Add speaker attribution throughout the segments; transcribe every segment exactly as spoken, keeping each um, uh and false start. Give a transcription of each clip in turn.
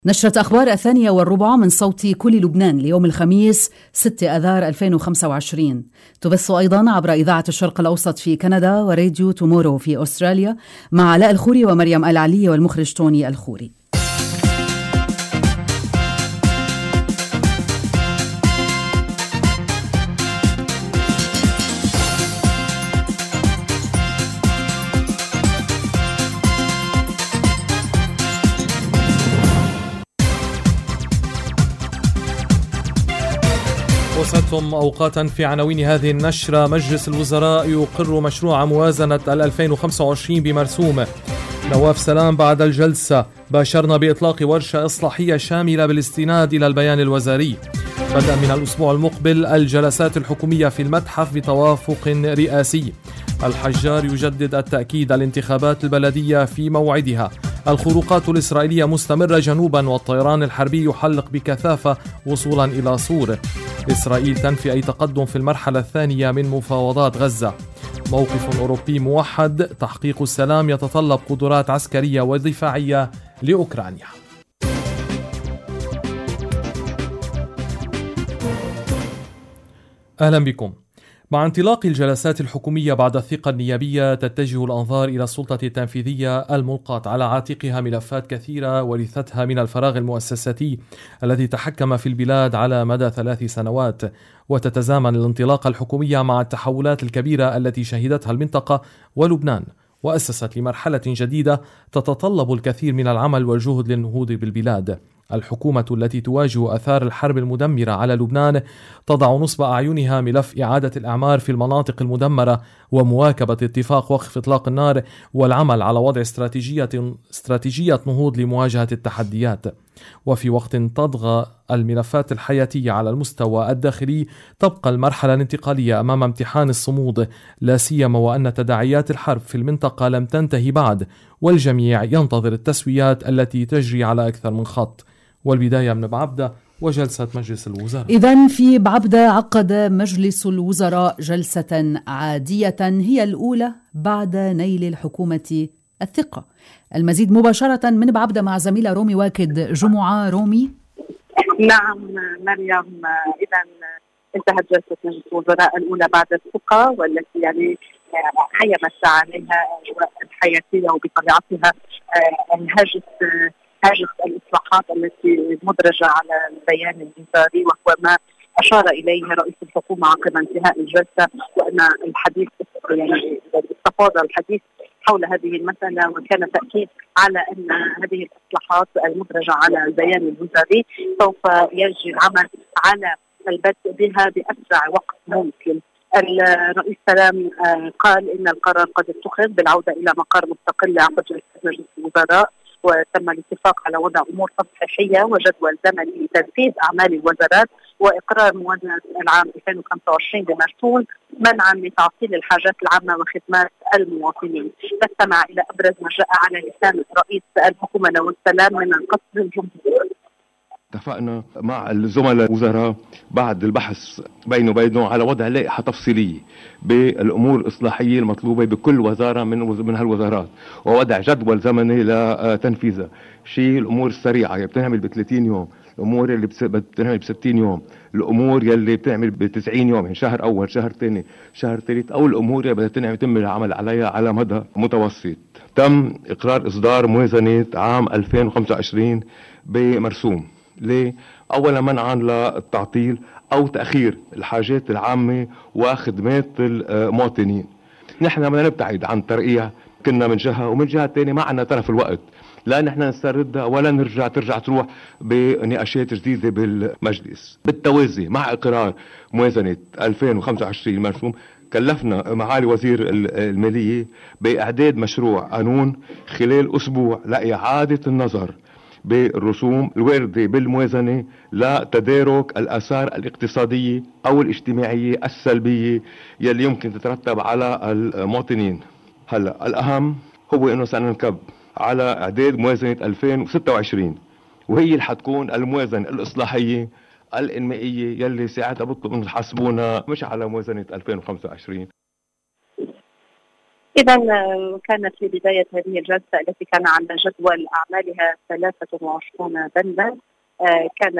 Speaker 1: نشرة أخبار الثانية والربع من صوت كل لبنان ليوم الخميس ستة آذار ألفين وخمسة وعشرين. تبث أيضا عبر إذاعة الشرق الأوسط في كندا وراديو تومورو في أستراليا مع علاء الخوري ومريم العلي والمخرج توني الخوري.
Speaker 2: وصلتم أوقاتا في عناوين هذه النشرة. مجلس الوزراء يقر مشروع موازنة ألفين وخمسة وعشرين بمرسوم. نواف سلام بعد الجلسة باشرنا بإطلاق ورشة إصلاحية شاملة بالاستناد إلى البيان الوزاري. بدءا من الأسبوع المقبل الجلسات الحكومية في المتحف بتوافق رئاسي. الحجار يجدد التأكيد الانتخابات البلدية في موعدها. الخروقات الإسرائيلية مستمرة جنوبا والطيران الحربي يحلق بكثافة وصولا إلى صور. إسرائيل تنفي أي تقدم في المرحلة الثانية من مفاوضات غزة. موقف أوروبي موحد. تحقيق السلام يتطلب قدرات عسكرية ودفاعية لأوكرانيا. أهلا بكم. مع انطلاق الجلسات الحكومية بعد الثقة النيابية تتجه الأنظار إلى السلطة التنفيذية الملقاة على عاتقها ملفات كثيرة ورثتها من الفراغ المؤسساتي الذي تحكم في البلاد على مدى ثلاث سنوات، وتتزامن الانطلاقة الحكومية مع التحولات الكبيرة التي شهدتها المنطقة ولبنان، وأسست لمرحلة جديدة تتطلب الكثير من العمل والجهد للنهوض بالبلاد. الحكومة التي تواجه آثار الحرب المدمرة على لبنان تضع نصب أعينها ملف إعادة الإعمار في المناطق المدمرة ومواكبة اتفاق وقف إطلاق النار والعمل على وضع استراتيجية استراتيجية نهوض لمواجهة التحديات. وفي وقت تطغى الملفات الحياتية على المستوى الداخلي تبقى المرحلة الانتقالية أمام امتحان الصمود، لا سيما وأن تداعيات الحرب في المنطقة لم تنتهي بعد، والجميع ينتظر التسويات التي تجري على أكثر من خط. والبداية من بعبدة وجلسة مجلس الوزراء.
Speaker 1: إذن في بعبدة عقد مجلس الوزراء جلسة عادية هي الأولى بعد نيل الحكومة الثقة. المزيد مباشرة من بعبدة مع زميلة رومي واكد. جمعة رومي.
Speaker 3: نعم مريم، إذن انتهت جلسة مجلس الوزراء الأولى بعد الثقة، والتي يعني هيمت عليها الحياتية وبطبيعتها هاجس هاجس الإصلاحات التي مدرجة على البيان الوزاري، وهو ما أشار إليه رئيس الحكومة عقب انتهاء الجلسة، وأن الحديث يعني استفاض الحديث حول هذه المسألة، وكان تأكيد على أن هذه الإصلاحات المدرجة على البيان الوزاري سوف يجري العمل على البدء بها بأسرع وقت ممكن. الرئيس سلام قال إن القرار قد اتخذ بالعودة إلى مقر مستقل عقد جلسة مجلس الوزراء، وتم الاتفاق على وضع أمور تصحيحية وجدول زمني لتنفيذ أعمال الوزارات وإقرار موازنة العام ألفين وخمسة وعشرين بمرسوم منعا لتعطيل الحاجات العامة وخدمات المواطنين. نستمع إلى أبرز ما جاء على لسان رئيس الحكومة نواف سلام من القصر الجمهوري.
Speaker 4: اتفقنا مع الزملاء الوزراء بعد البحث بينه وبينه على وضع لائحة تفصيلية بالأمور الإصلاحية المطلوبة بكل وزارة من من هالوزارات، ووضع جدول زمني لتنفيذها. شيء الأمور السريعة اللي بتنعمل ب ثلاثين يوم، الأمور اللي بتنعمل ب ستين يوم، الأمور يلي بتعمل ب تسعين يوم، يعني شهر أول شهر ثاني شهر ثالث، أو الأمور اللي بدها تنعمل يتم العمل عليها على مدى متوسط. تم إقرار إصدار موازنة عام ألفين وخمسة وعشرين بمرسوم. ليه؟ أولا منعا للتعطيل أو تأخير الحاجات العامة وخدمات المواطنين. نحن بدنا نبتعد عن ترقيع، كنا من جهة ومن جهة تانية ما عنا طرف الوقت، لا نحن نستردها ولا نرجع ترجع تروح بنقاشات جديدة بالمجلس. بالتوازي مع إقرار موازنة ألفين وخمسة وعشرين مرسوم كلفنا معالي وزير المالية بإعداد مشروع قانون خلال أسبوع لإعادة النظر بالرسوم الواردة بالموازنة لتدارك الآثار الاقتصادية أو الاجتماعية السلبية يلي يمكن تترتب على المواطنين. هلا الأهم هو إنه سننكب على إعداد موازنة ألفين وستة وعشرين، وهي اللي حتكون الموازنة الإصلاحية الإنمائية يلي ساعتها بطلب إنه تحاسبونا مش على موازنة ألفين وخمسة وعشرين.
Speaker 3: إذا كانت في بداية هذه الجلسة التي كان على جدول أعمالها ثلاثة وعشرين بندا، كان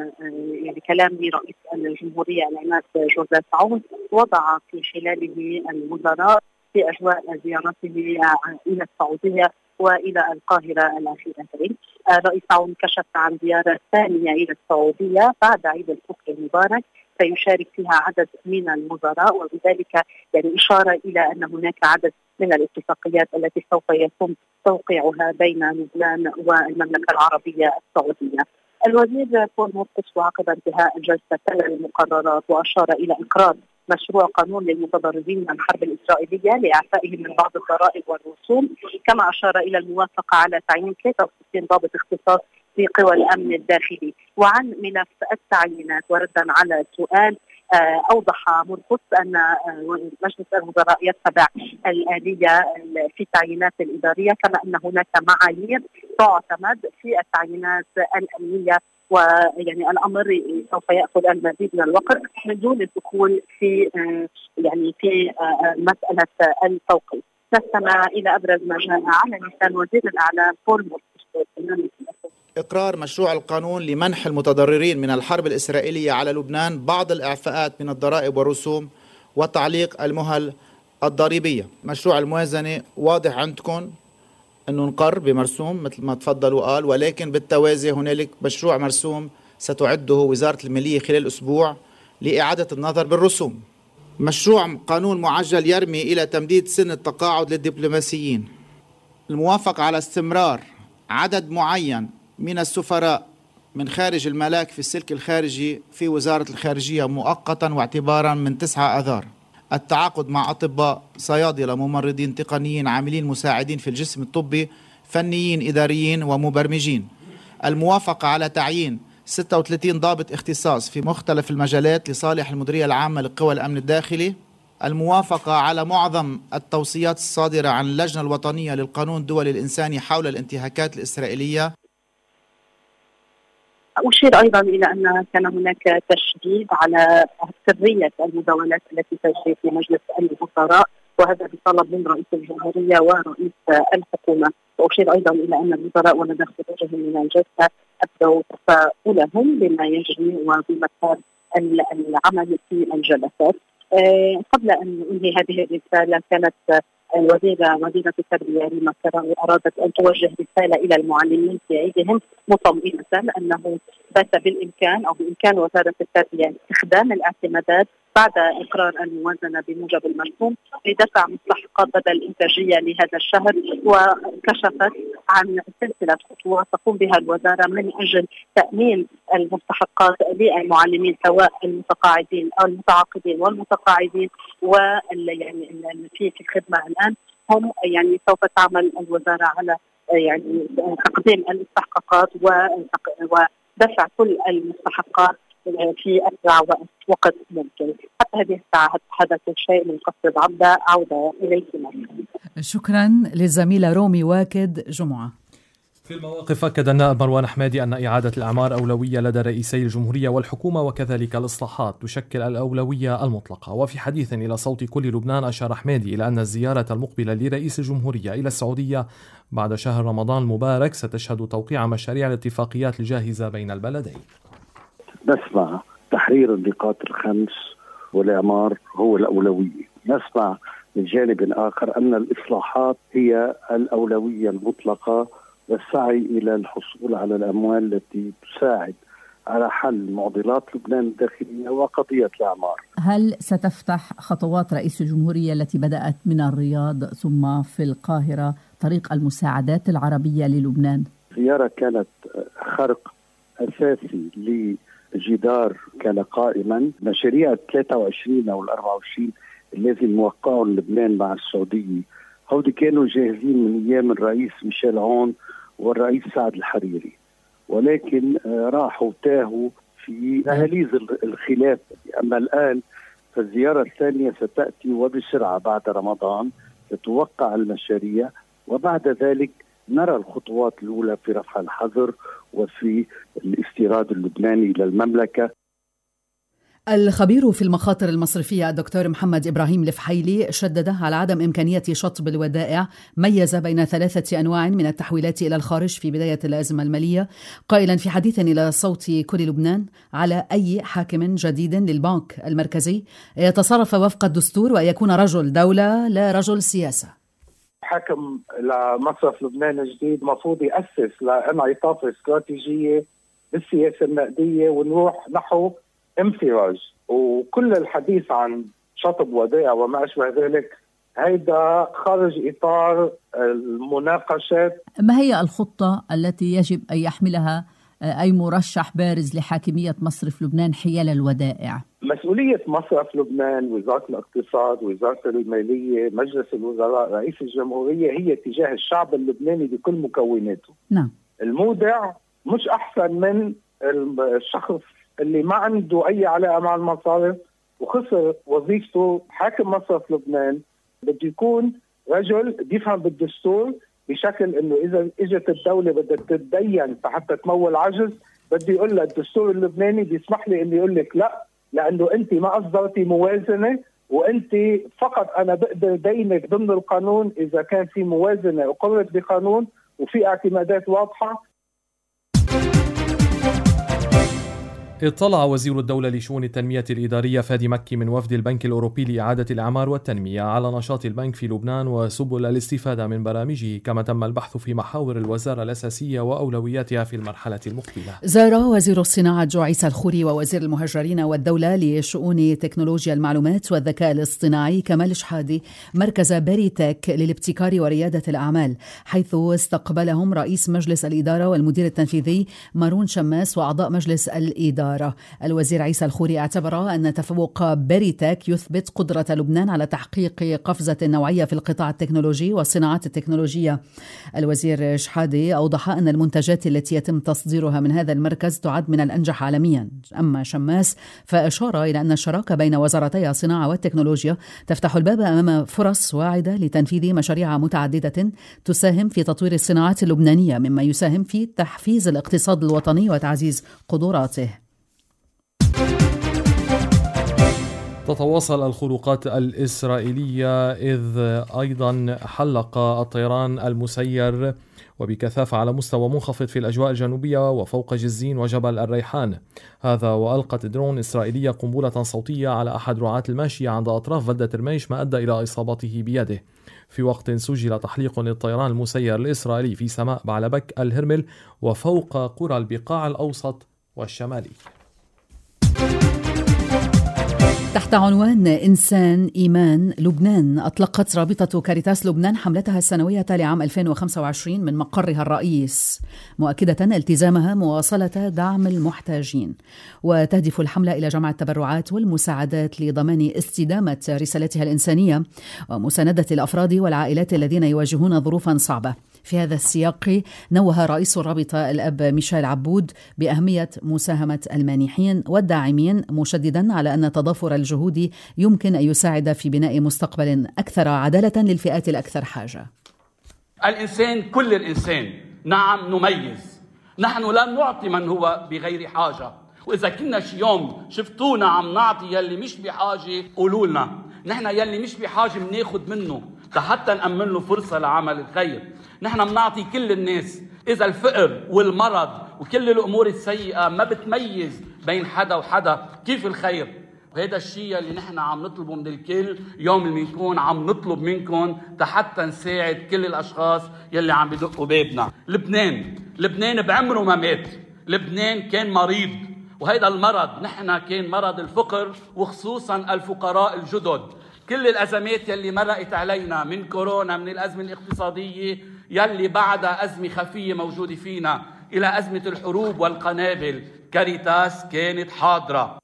Speaker 3: يعني كلام لرئيس الجمهورية العماد جوزيف عون وضع في خلاله الوزراء في أجواء زيارته إلى السعودية وإلى القاهرة الأخيرتين. رئيس عون كشف عن زيارة ثانية إلى السعودية بعد عيد الفطر المبارك سيشارك فيها عدد من الوزراء، وبذلك يعني إشارة إلى أن هناك عدد من الاتفاقيات التي سوف يتم توقيعها بين لبنان والمملكة العربية السعودية. الوزير بول مرقس وعقب انتهاء الجلسة تلا المقررات وأشار إلى إقرار مشروع قانون للمتضررين من الحرب الإسرائيلية لإعفائهم من بعض الضرائب والرسوم، كما أشار إلى الموافقة على تعيين ثلاثة وستين ضابط اختصاص في قوى الأمن الداخلي. وعن ملف التعيينات وردا على سؤال أوضح مرقس أن مجلس الوزراء يتبع الآلية في التعيينات الإدارية، كما أن هناك معايير تعتمد في التعيينات الأمنية، ويعني الأمر سوف يأخذ المزيد من الوقت من دون الدخول في يعني في مسألة التوقيت. نستمع إلى أبرز ما جاء على لسان وزير الإعلام بول مرقس.
Speaker 5: إقرار مشروع القانون لمنح المتضررين من الحرب الإسرائيلية على لبنان بعض الإعفاءات من الضرائب والرسوم وتعليق المهل الضريبية. مشروع الموازنة واضح عندكم أنه نقر بمرسوم مثل ما تفضلوا قال، ولكن بالتوازي هنالك مشروع مرسوم ستعده وزارة المالية خلال أسبوع لإعادة النظر بالرسوم. مشروع قانون معجل يرمي إلى تمديد سن التقاعد للدبلوماسيين. الموافقة على استمرار عدد معين من السفراء من خارج الملاك في السلك الخارجي في وزارة الخارجية مؤقتا واعتبارا من تسعة آذار. التعاقد مع أطباء صيادلة ممرضين تقنيين عاملين مساعدين في الجسم الطبي فنيين إداريين ومبرمجين. الموافقة على تعيين ستة وثلاثين ضابط اختصاص في مختلف المجالات لصالح المديرية العامة لقوى الأمن الداخلي. الموافقة على معظم التوصيات الصادرة عن اللجنة الوطنية للقانون الدولي الإنساني حول الانتهاكات الإسرائيلية.
Speaker 3: أشير أيضا إلى أن كان هناك تشديد على سرية المداولات التي تجري في مجلس الوزراء، وهذا بطلب من رئيس الجمهورية ورئيس الحكومة. وأشير أيضا إلى أن الوزراء ولدى خروجهم من الجلسة أبدوا تفاؤلهم بما يجري وبمسار العمل في الجلسات. أه قبل أن أنهي هذه الرسالة كانت الوزيرة وزيرة التربية ريما كراوي أرادت أن توجه رسالة إلى المعلمين في عيدهم مطمئنة أنه بات بالإمكان أو بإمكان وزارة التربية استخدام الاعتمادات بعد إقرار الموازنة بموجب المرسوم لدفع مستحقات بدل إنتاجية لهذا الشهر، وكشفت عن سلسلة خطوات تقوم بها الوزارة من أجل تأمين المستحقات للمعلمين سواء المتقاعدين أو المتعاقدين والمتقاعدين ويعني في في الخدمة الآن. هم يعني سوف تعمل الوزارة على يعني تقديم المستحقات ودفع كل المستحقات في أسرع وقت ممكن. حتى هذه الساعة هذا كل شيء من قصة عبدة. عودة إليك.
Speaker 1: شكرا للزميلة رومي واكد جمعة.
Speaker 2: في المواقف أكد النائب مروان حمادي أن إعادة الأعمار أولوية لدى رئيسي الجمهورية والحكومة، وكذلك الإصلاحات تشكل الأولوية المطلقة. وفي حديث إلى صوت كل لبنان أشار حمادي إلى أن الزيارة المقبلة لرئيس الجمهورية إلى السعودية بعد شهر رمضان المبارك ستشهد توقيع مشاريع الاتفاقيات الجاهزة بين البلدين.
Speaker 6: نسمع تحرير النقاط الخمس والإعمار هو الأولوية. نسمع من جانب آخر أن الإصلاحات هي الأولوية المطلقة والسعي إلى الحصول على الأموال التي تساعد على حل معضلات لبنان الداخلية وقضية الأعمار.
Speaker 7: هل ستفتح خطوات رئيس الجمهورية التي بدأت من الرياض ثم في القاهرة طريق المساعدات العربية للبنان؟
Speaker 6: زيارة كانت خرق أساسي لجدار كان قائما. مشاريع ثلاثة وعشرين أو الأربعة وعشرين الذي موقعه لبنان مع السعودية هودي كانوا جاهزين من أيام الرئيس ميشيل عون والرئيس سعد الحريري، ولكن راحوا تاهوا في دهاليز الخلاف. أما الآن فالزيارة الثانية ستأتي وبسرعة بعد رمضان، تتوقع المشاريع وبعد ذلك نرى الخطوات الأولى في رفع الحظر وفي الاستيراد اللبناني إلى المملكة.
Speaker 1: الخبير في المخاطر المصرفية الدكتور محمد إبراهيم الفحيلي شدد على عدم إمكانية شطب الودائع، ميز بين ثلاثة أنواع من التحويلات إلى الخارج في بداية الأزمة المالية، قائلا في حديث إلى صوت كل لبنان على أي حاكم جديد للبنك المركزي يتصرف وفق الدستور ويكون رجل دولة لا رجل سياسة.
Speaker 8: حاكم لمصرف لبنان الجديد مفروض يأسس لانعطاف استراتيجية بالسياسة النقدية ونروح نحو انفراج، وكل الحديث عن شطب ودائع وما أشبه ذلك هيدا خارج إطار المناقشات.
Speaker 7: ما هي الخطة التي يجب أن يحملها أي مرشح بارز لحاكمية مصرف لبنان حيال الودائع؟
Speaker 8: مسؤولية مصرف لبنان، وزارة الاقتصاد، وزارة المالية، مجلس الوزراء، رئيس الجمهورية، هي تجاه الشعب اللبناني بكل مكوناته.
Speaker 7: نعم.
Speaker 8: المودع مش أحسن من الشخص اللي ما عنده أي علاقة مع المصارف وخسر وظيفته. حاكم مصرف لبنان بده يكون رجل بيفهم بالدستور، بشكل انه اذا اجت الدولة بدها تتدين حتى تمول عجز، بده يقول لها الدستور اللبناني بيسمح لي اني اقول لك لا، لانه انت ما اصدرتي موازنة، وانت فقط انا بقدر دينك ضمن القانون اذا كان في موازنة اقرت بقانون وفي اعتمادات واضحة.
Speaker 2: اطلع وزير الدولة لشؤون التنمية الإدارية فادي مكي من وفد البنك الأوروبي لإعادة الإعمار والتنمية على نشاط البنك في لبنان وسبل الاستفادة من برامجه، كما تم البحث في محاور الوزارة الأساسية وأولوياتها في المرحلة المقبلة.
Speaker 1: زار وزير الصناعة جو عيسى الخوري ووزير المهجرين والدولة لشؤون تكنولوجيا المعلومات والذكاء الاصطناعي كمال شحادي مركز باريتك للابتكار وريادة الأعمال، حيث استقبلهم رئيس مجلس الإدارة والمدير التنفيذي مارون شماس وأعضاء مجلس الإدارة. الوزير عيسى الخوري اعتبر أن تفوق باريتك يثبت قدرة لبنان على تحقيق قفزة نوعية في القطاع التكنولوجي والصناعات التكنولوجية. الوزير شحادي أوضح أن المنتجات التي يتم تصديرها من هذا المركز تعد من الأنجح عالميا. أما شماس فأشار إلى أن الشراكة بين وزارتي الصناعة والتكنولوجيا تفتح الباب أمام فرص واعدة لتنفيذ مشاريع متعددة تساهم في تطوير الصناعات اللبنانية، مما يساهم في تحفيز الاقتصاد الوطني وتعزيز قدراته.
Speaker 2: تتواصل الخروقات الإسرائيلية، إذ أيضا حلق الطيران المسير وبكثافة على مستوى منخفض في الأجواء الجنوبية وفوق جزين وجبل الريحان. هذا وألقت درون إسرائيلية قنبلة صوتية على أحد رعاة الماشية عند أطراف بلدة رميش، ما أدى إلى إصابته بيده، في وقت سجل تحليق للطيران المسير الإسرائيلي في سماء بعلبك الهرمل وفوق قرى البقاع الأوسط والشمالي.
Speaker 1: تحت عنوان إنسان إيمان لبنان، أطلقت رابطة كاريتاس لبنان حملتها السنوية لعام ألفين وخمسة وعشرين من مقرها الرئيس، مؤكدة التزامها مواصلة دعم المحتاجين. وتهدف الحملة إلى جمع التبرعات والمساعدات لضمان استدامة رسالتها الإنسانية ومساندة الأفراد والعائلات الذين يواجهون ظروفا صعبة. في هذا السياق نوه رئيس الرابطة الأب ميشيل عبود بأهمية مساهمة المانحين والداعمين، مشددا على أن تضافر الجهود يمكن أن يساعد في بناء مستقبل أكثر عدالة للفئات الأكثر حاجة.
Speaker 9: الإنسان كل الإنسان نعم نميز، نحن لا نعطي من هو بغير حاجة، وإذا كنا شي يوم شفتونا عم نعطي يلي مش بحاجة قولوا لنا، نحن يلي مش بحاجة بناخد منه حتى نأمن له فرصة لعمل الخير. نحن بنعطي كل الناس، إذا الفقر والمرض وكل الأمور السيئة ما بتميز بين حدا وحدا، كيف الخير؟ وهذا الشيء اللي نحن عم نطلبه من الكل يوم اللي نكون عم نطلب منكم حتى نساعد كل الأشخاص يلي عم بدقوا بابنا. لبنان لبنان بعمره ما مات، لبنان كان مريض، وهذا المرض نحن كان مرض الفقر، وخصوصا الفقراء الجدد. كل الأزمات يلي مرقت علينا من كورونا، من الأزمة الاقتصادية يلي بعدها أزمة خفية موجودة فينا، إلى أزمة الحروب والقنابل، كاريتاس كانت حاضرة.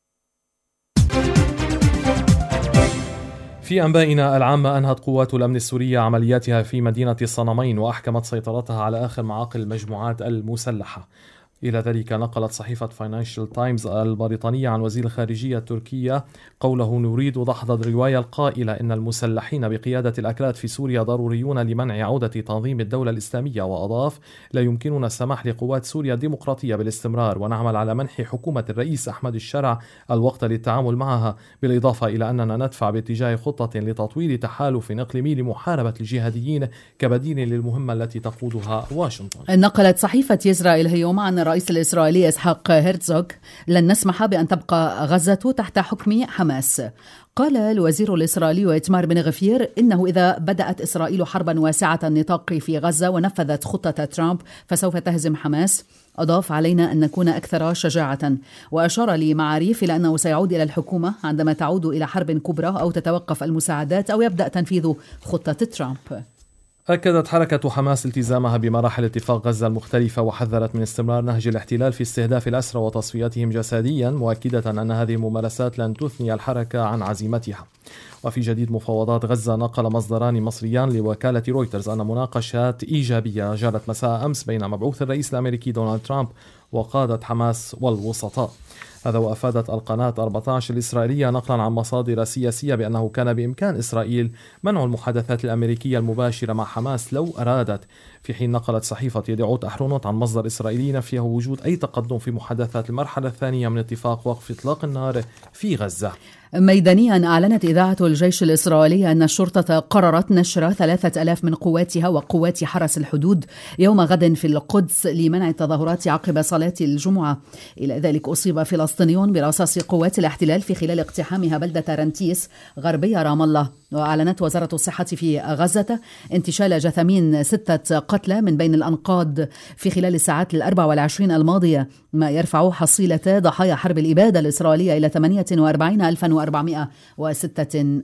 Speaker 2: في أنبائنا العامة، أنهت قوات الأمن السورية عملياتها في مدينة الصنمين وأحكمت سيطرتها على آخر معاقل المجموعات المسلحة. إلى ذلك نقلت صحيفة فاينانشال تايمز البريطانية عن وزير الخارجية التركية قوله: نريد دحض الرواية القائلة إن المسلحين بقيادة الأكراد في سوريا ضروريون لمنع عودة تنظيم الدولة الإسلامية. وأضاف: لا يمكننا السماح لقوات سوريا الديمقراطية بالاستمرار، ونعمل على منح حكومة الرئيس أحمد الشرع الوقت للتعامل معها، بالإضافة إلى أننا ندفع باتجاه خطة لتطوير تحالف إقليمي لمحاربة الجهاديين كبديل للمهمة التي تقودها واشنطن.
Speaker 1: نقلت صحيفة إسرائيل اليوم عن الرئيس الإسرائيلي إسحاق هيرتزوغ: لن نسمح بأن تبقى غزة تحت حكم حماس. قال الوزير الإسرائيلي إتمار بن غفير إنه إذا بدأت إسرائيل حربا واسعة النطاق في غزة ونفذت خطة ترامب فسوف تهزم حماس. أضاف: علينا أن نكون أكثر شجاعة. وأشار لمعاريف إلى أنه سيعود إلى الحكومة عندما تعود إلى حرب كبرى أو تتوقف المساعدات أو يبدأ تنفيذ خطة ترامب.
Speaker 2: أكدت حركة حماس التزامها بمراحل اتفاق غزة المختلفة، وحذرت من استمرار نهج الاحتلال في استهداف الأسرى وتصفيتهم جسديا، مؤكدة أن هذه الممارسات لن تثني الحركة عن عزيمتها. وفي جديد مفاوضات غزة، نقل مصدران مصريان لوكالة رويترز أن مناقشات إيجابية جرت مساء أمس بين مبعوث الرئيس الأمريكي دونالد ترامب وقادة حماس والوسطاء. هذا وأفادت القناة أربعة عشر الإسرائيلية نقلا عن مصادر سياسية بأنه كان بإمكان إسرائيل منع المحادثات الأمريكية المباشرة مع حماس لو أرادت، في حين نقلت صحيفة يدعوت أحرونوت عن مصدر إسرائيلي نفيه وجود أي تقدم في محادثات المرحلة الثانية من اتفاق وقف إطلاق النار في غزة.
Speaker 1: ميدانيا، أعلنت إذاعة الجيش الإسرائيلي أن الشرطة قررت نشر ثلاثة ألاف من قواتها وقوات حرس الحدود يوم غد في القدس لمنع التظاهرات عقب صلاة الجمعة. إلى ذلك أصيب فلسطينيون برصاص قوات الاحتلال في خلال اقتحامها بلدة رنتيس غربي رام الله. وأعلنت وزارة الصحة في غزة انتشال جثمين ستة قتلى من بين الأنقاض في خلال الساعات الأربع والعشرين الماضية، ما يرفع حصيلة ضحايا حرب الإبادة الإسرائيلية إلى ثمانية وأربعين ألفا وأربعمائة وستة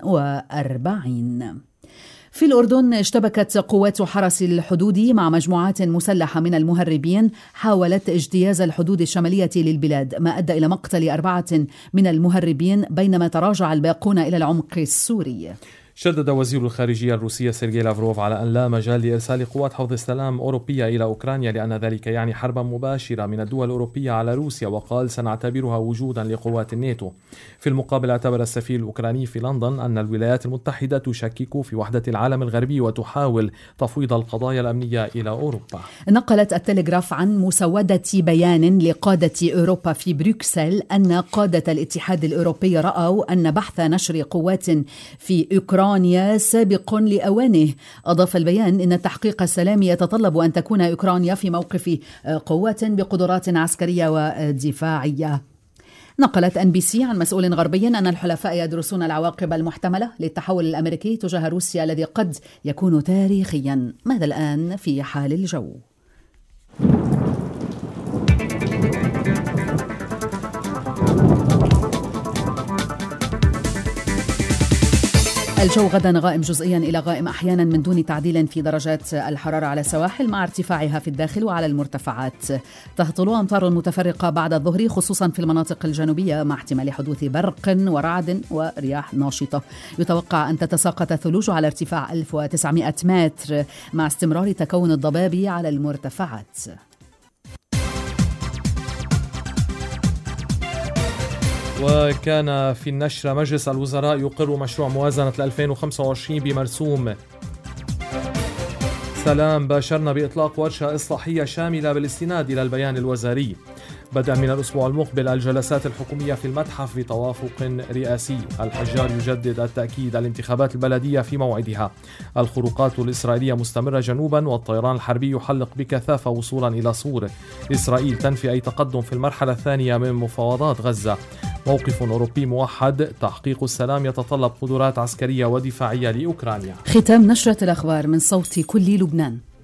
Speaker 1: وأربعين. في الأردن، اشتبكت قوات حرس الحدود مع مجموعات مسلحة من المهربين حاولت اجتياز الحدود الشمالية للبلاد، ما أدى إلى مقتل أربعة من المهربين بينما تراجع الباقون إلى العمق السوري.
Speaker 2: شدد وزير الخارجية الروسية سيرجي لافروف على أن لا مجال لإرسال قوات حوض السلام أوروبية إلى أوكرانيا لأن ذلك يعني حربا مباشرة من الدول الأوروبية على روسيا، وقال: سنعتبرها وجودا لقوات الناتو. في المقابل، اعتبر السفير الأوكراني في لندن أن الولايات المتحدة تشكك في وحدة العالم الغربي وتحاول تفويض القضايا الأمنية إلى أوروبا.
Speaker 1: نقلت التلغراف عن مسودة بيان لقادة أوروبا في بروكسل أن قادة الاتحاد الأوروبي رأوا أن بحث نشر قوات في أوكرانيا سابق لأوانه. أضاف البيان إن التحقيق السلامي يتطلب أن تكون أوكرانيا في موقف قوات بقدرات عسكرية ودفاعية. نقلت إن بي سي عن مسؤول غربي أن الحلفاء يدرسون العواقب المحتملة للتحول الأمريكي تجاه روسيا الذي قد يكون تاريخيا. ماذا الآن في حال الجو؟ الجو غدا غائم جزئيا إلى غائم أحيانا من دون تعديل في درجات الحرارة على السواحل مع ارتفاعها في الداخل وعلى المرتفعات. تهطل أمطار متفرقة بعد الظهر خصوصا في المناطق الجنوبية مع احتمال حدوث برق ورعد ورياح ناشطة. يتوقع أن تتساقط الثلوج على ارتفاع ألف وتسعمائة متر مع استمرار تكون الضباب على المرتفعات.
Speaker 2: وكان في النشرة: مجلس الوزراء يقر مشروع موازنة ألفين وخمسة وعشرين بمرسوم. سلام، باشرنا بإطلاق ورشة إصلاحية شاملة بالاستناد إلى البيان الوزاري. بدأ من الأسبوع المقبل الجلسات الحكومية في المتحف بتوافق رئاسي. الحجار يجدد التأكيد الانتخابات البلدية في موعدها. الخروقات الإسرائيلية مستمرة جنوبا والطيران الحربي يحلق بكثافة وصولا إلى صور. إسرائيل تنفي أي تقدم في المرحلة الثانية من مفاوضات غزة. موقف أوروبي موحد، تحقيق السلام يتطلب قدرات عسكرية ودفاعية لأوكرانيا.
Speaker 1: ختام نشرة الأخبار من صوت كل لبنان.